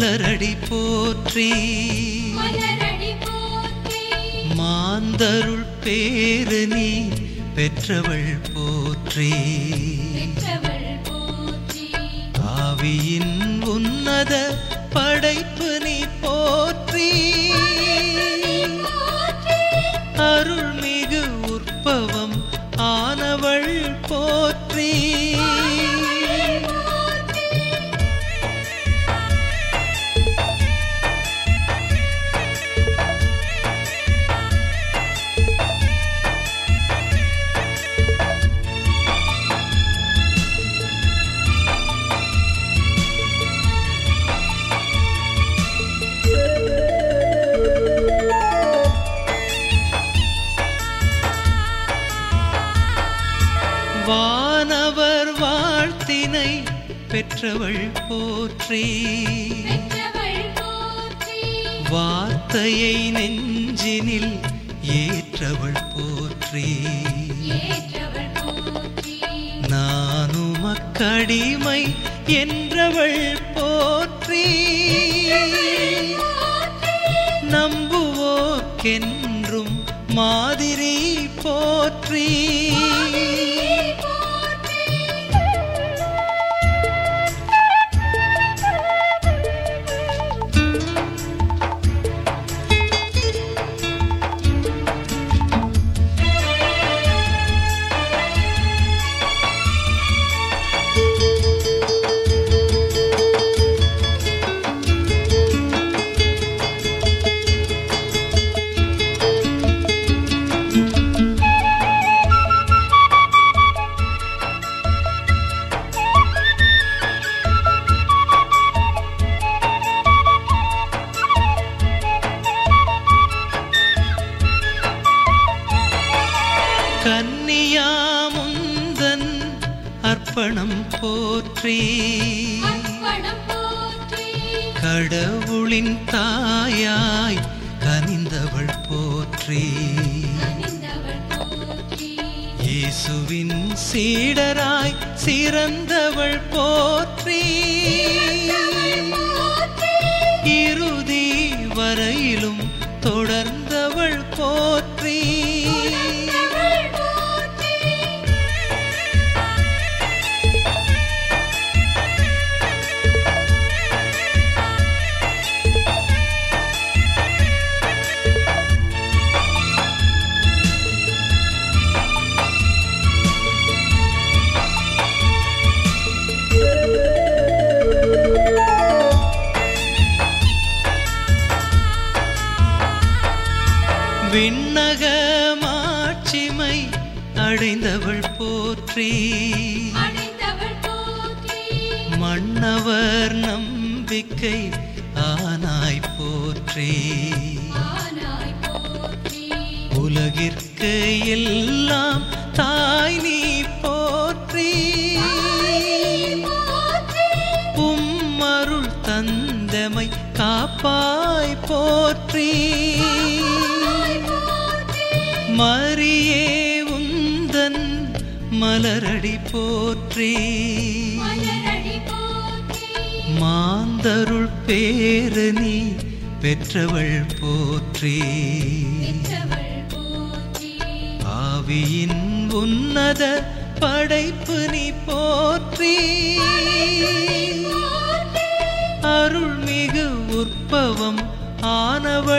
மலரடி போற்றி மாந்தருள் பேரு நீ பெற்றவள் போற்றி ஆவியின் உன்னத படைப்பு நீ போற்றி அருள்மிகு உற்பவம் ஆனவள் போற்றி வானவர் வாழ்த்தினை பெற்றவள் போற்றி வார்த்தையை நெஞ்சினில் ஏற்றவள் போற்றி நானும் அக்கடிமை என்றவள் போற்றி நம்புவோர்க்கென்றும் மாதிரி போற்றி கன்னியாமுந்தன் அர்ப்பணம் போற்றி கடவுளின் தாயாய் கனிந்தவள் போற்றி இயேசுவின் சீடராய் சிறந்தவள் போற்றி இறுதி வரையிலும் தொடர்ந்தவள் போற்றி விண்ணக மாட்சிமை அடைந்தவள் போற்றி மன்னவர் நம்பிக்கை ஆனாய் போற்றி உலகிற்கு எல்லாம் தாய் நீ போற்றி உம்மருள் தந்தமை காப்பாய் போற்றி மரியே உந்தன் மலரடி போற்றி மாந்தருள் பேரு நீ பெற்றவள் போற்றி ஆவியின் உன்னத படைப்பு நீ போற்றி அருள்மிகு உற்பவம் ஆனவள்